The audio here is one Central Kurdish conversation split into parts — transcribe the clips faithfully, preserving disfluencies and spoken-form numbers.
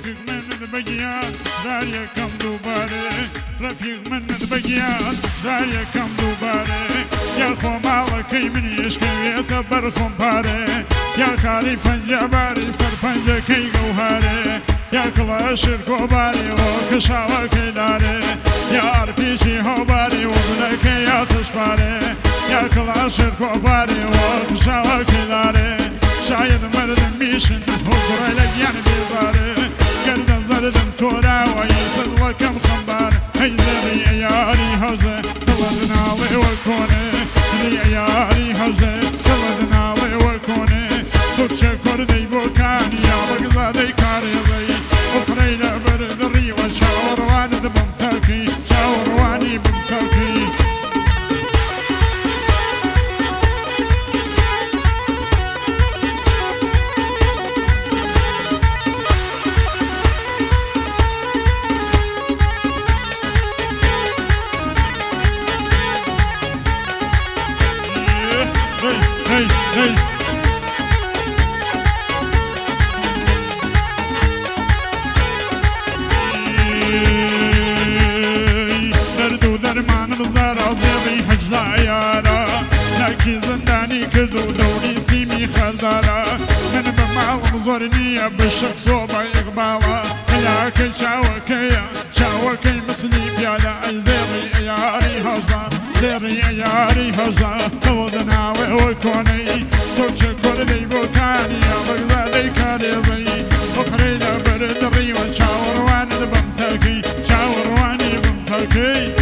رفيق من البقيات داريا كم دوباره رفيق من البقيات داريا كم دوباره يا خو مالكي من يشكويت برخم باره يا خالي فنجباري سر فنجكي جوهاره يا كلا شركو باري وكشاوكي داري يا أربيشي هو باري وبنكي يا تشباري يا كلا شركو باري وكشاوكي داري شايد مردم بيشن وقرأي لك يعني بيضاري قردم زردم تورا ويسد وكم خمبار هيدري ياري هزي تبدنا لي وكوني ري ياري هزي تبدنا لي وكوني تكشي كردي بوكاني يا بقزادي كاري ضي وقرأي لبرد ري وشاور واني بمتاكي شاور واني بمتاكي Hey, hey. دردو درمان بزار عظيمي حجزا عيارا لكي زنداني كردو دوري سيمي خردارا من بمعلم زورنية بالشخص وبا إقبالا هياكي شاوكيا شاوكي مسلي بيالا أي زيري أياري هزا زيري أياري هزا تودنا وكوني توجه كردي بوكاني يا بغزادي كاريضي وقري لبرد الري وشاور واني بمتاكي شاور واني بمتاكي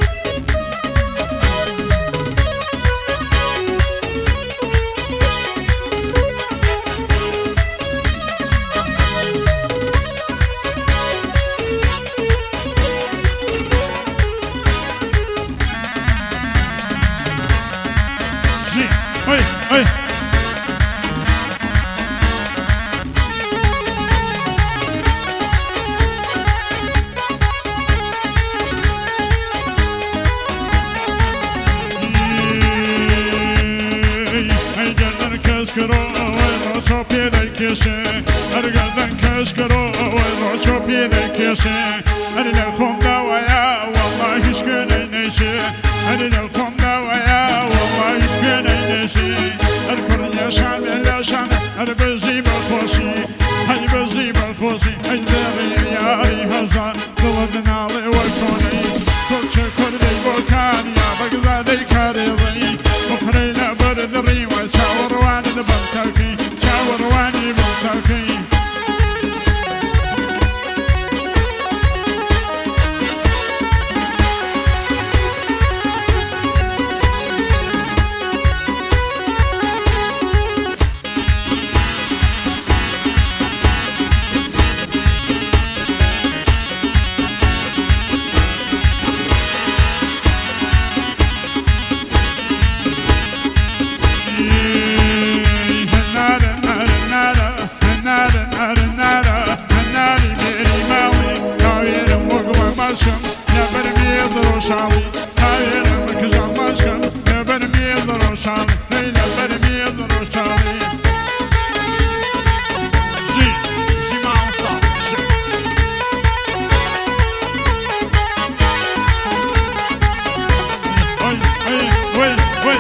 Hey, hey. كشكرو والروشو بيدي كيشي أرقدن كشكرو والروشو بيدي كيشي أنا لخوم دوايا والله يشكني نيشي أنا لخوم دوايا والله يشكني نيشي الكل يشان يشان أنا بزي بالخوشي هاي بزي بالخوشي هاي ذري ياري هزان ضلدنا لي وكوني كلشي كردي بوكاني يا بغزادي كاريضي وقري لبرد الري وشاور واني بمتاكي شاور واني بمتاكي Charlie, I am because I'm Muslim. Never me a little Charlie, hey, never me a little Charlie. See, see my own song. Wait, wait, wait, wait.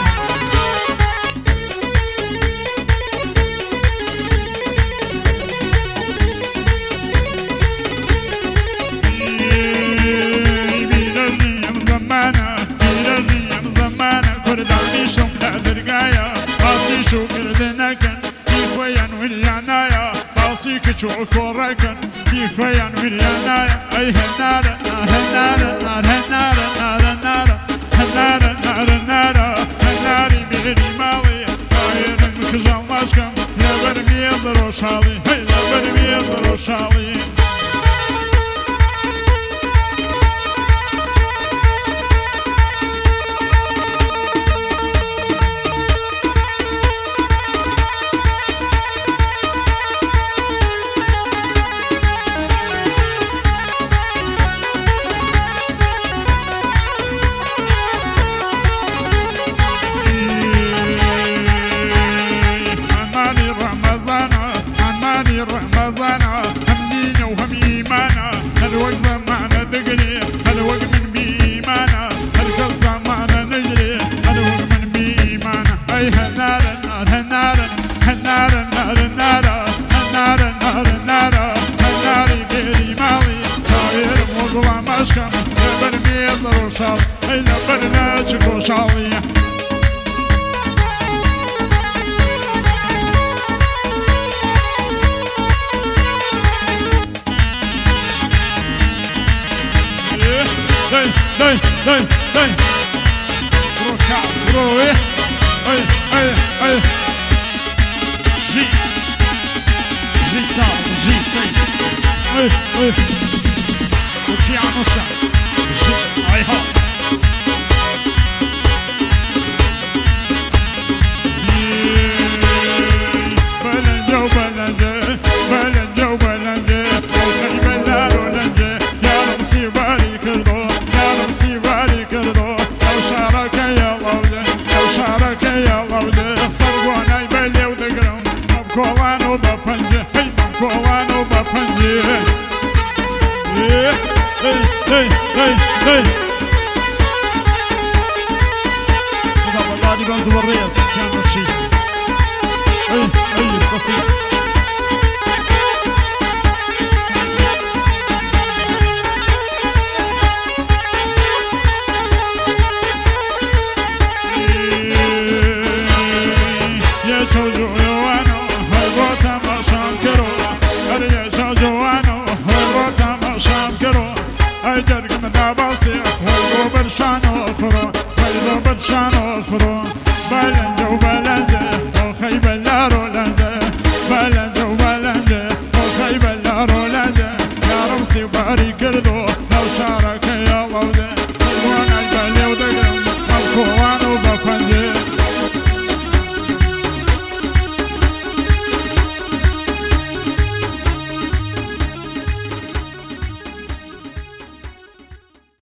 شو كردنكن في خويا ويانايا باصيك شو كوركن في خويا ويانايا اي هنارا هنارا هنارا هنارا هنارا هنارا هناري بيري مالي غير المكزال ماشكم لا برمي الروشالي هي لا برمي الروشالي رمضان حمدي اي اي وكيانوسا جي اي هو بلنجة وبلنجة بلنجة وبلنجة وخي بلال ولنجة يا رمسي باري كردو يا رمسي باري كردو لو شارك يا لولي لو شارك يا لولي صرقونا يبلي ودقرم مبكولان وبفنجة هي مبكولان وبفنجة ايه ايه ايه ايه ايه صدق الله دي بنت والرياض كان الشيء اي اي صفية يا شوجو يوانو هربوتا ما شانكرو يا شوجو يوانو هربوتا ما شانكرو اجرق من داباسي هربو برشانو خرو هربو برشانو خرو بلنجة وبلنجة وخي بلارو لنجة بلنجة وبلنجة وخي بلارو لنجة يا رمسي باري كردو لو شارك